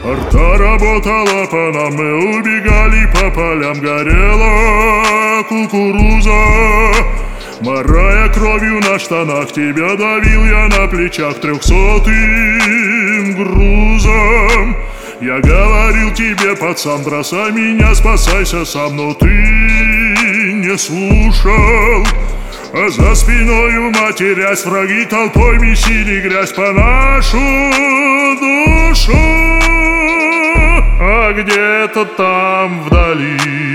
Арта работала по нам, мы убегали по полям, горела кукуруза. Морая кровью на штанах, тебя давил я на плечах 300-м грузом. Я говорил тебе, пацан, бросай меня, спасайся сам, но ты не слушал. А за спиною матерясь, враги толпой месили грязь по нашу душу. А где-то там вдали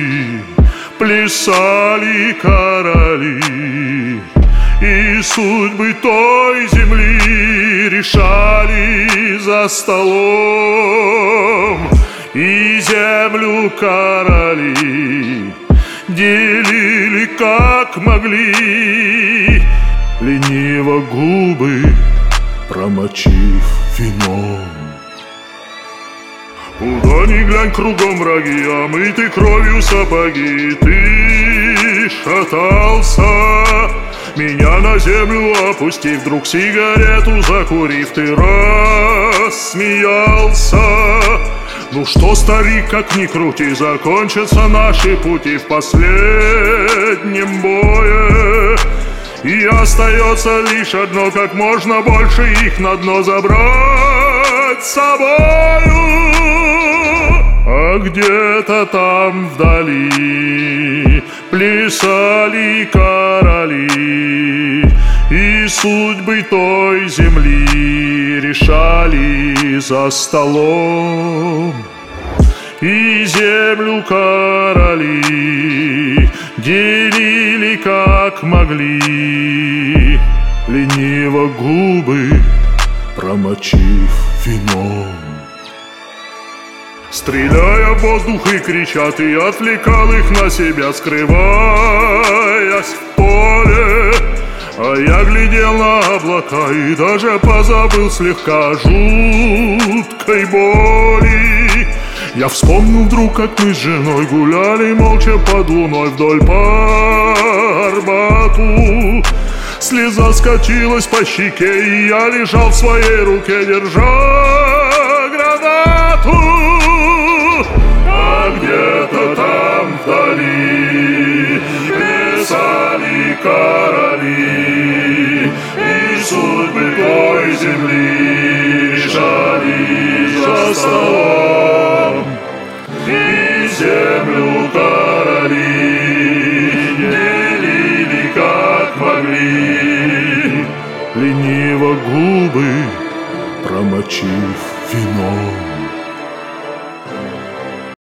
плясали короли, и судьбы той земли решали за столом. И землю короли делили как могли, лениво губы промочив вином. Куда ни глянь, кругом враги, омыты кровью сапоги. Ты шатался, меня на землю опустив, вдруг сигарету закурив, ты рассмеялся. Ну что, старик, как ни крути, закончатся наши пути в последнем бое. И остается лишь одно, как можно больше их на дно забрать с собою. А где-то там вдали плясали короли, и судьбы той земли решали за столом. И землю короли делили как могли, лениво губы промочив вином. Стреляя в воздух и крича, ты отвлекал их на себя, скрываясь в поле. А я глядел на облака и даже позабыл слегка о жуткой боли. Я вспомнил вдруг, как мы с женой гуляли молча под луной вдоль по Арбату. Слеза скатилась по щеке, и я лежал в своей руке, держа гранату. А где-то там вдали плясали короли, и судьбы той земли решали за столом. И землю короли делили как могли, лениво губы промочив вином.